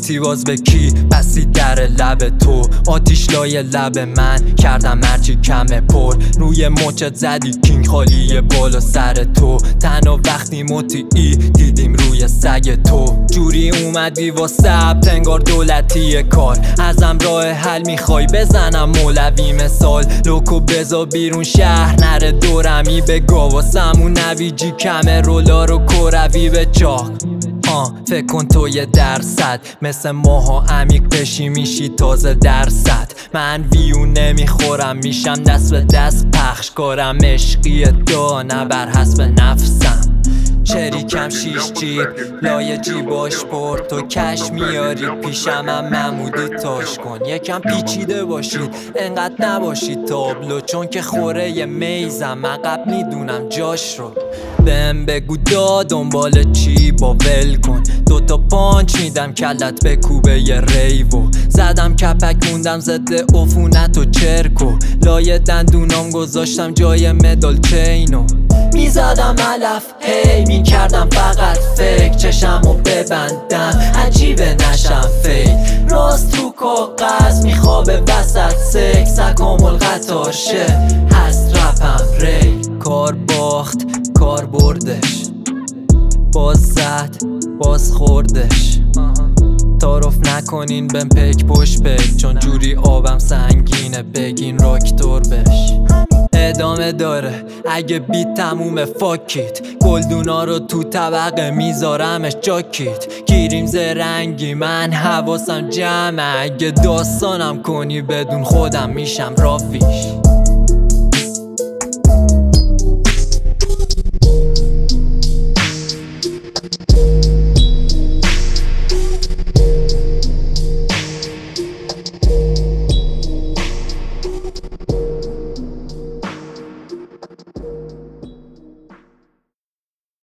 قاطی باز به کی بسی در لب تو، آتیش لای لب من کردم هرچی کمه پر، روی مچت زدی کینگ خالی بالا سر تو، تنها وقتی مطیعی دیدیم روی سگ تو، جوری اومدی واسه انگار دولتی کار، ازم راه حل میخوای بزنم مولوی مثال، لوکو بزا بیرون شهر نره دورمی به گاواسمون نویجی کمه رولا رو کروی به چاق. فکر کن تو یه درصد مثل ماها عمیق بشی میشی تازه درصد، من ویو نمیخورم میشم دست به دست پخش کارم عشقی نه بر حسب نفسم، شریکم 6 جیب لای جیباش برد، تو کش میاری پیشم هم ممودی تاش کن، یکم پیچیده باشید انقدر نباشید تابلو، چون که خوره یه میزم عقب میدونم جاش رو، بهم بگو دنبال چی با ول کن، دوتا پانچ میدم کلت به کوبه یه ریوو، زدم کپک موندم ضد عفونت و چرکو، لای دندونام گذاشتم جای مدال چینو، میزدم علف هی میکردم فقط فکر چشمو ببندم عجیبه نشم فیل، راست رو کاغذ میخوابه وسط سکس تکامل قطار شه هست رپم ری، کار باخت کار بردش، باز زد باز خوردش، تعارف نکنین بهم پک پشت پک، چون جوری آبم سنگینه بگین راکتور بش، ادامه داره اگه بیت تمومه فاکیت، گلدونا رو تو طبقه میذارمش جاکیت، گیریم زرنگی من حواسم جمعه، اگه داستانم کنی بدون خودم میشم رافیش.